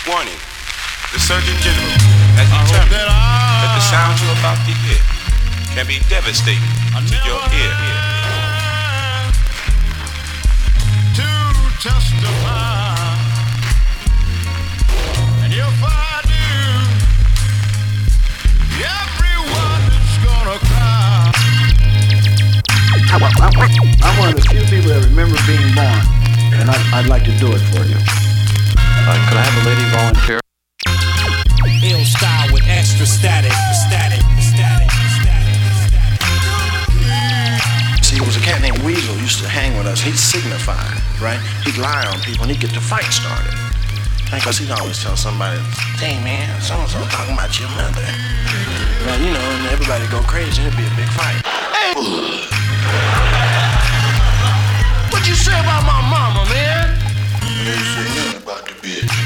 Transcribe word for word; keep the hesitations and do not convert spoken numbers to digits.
Warning, the Surgeon General has determined that, that the sound you're about to hear can be devastating to your ear. To testify, and if I do, everyone is gonna cry. I'm one of the few people that remember being born, and I'd, I'd like to do it for you. Uh, could I have a lady volunteer? Ill style with extra static, static, static, static, static. See, it was a cat named Weasel used to hang with us. He'd signify, right? He'd lie on people and he'd get the fight started. Because he'd always tell somebody, hey man, so-and-so talking about your mother. Well, you know, and everybody go crazy, it'd be a big fight. Hey! What you say about my mama, man? I didn't say nothing about the bitch.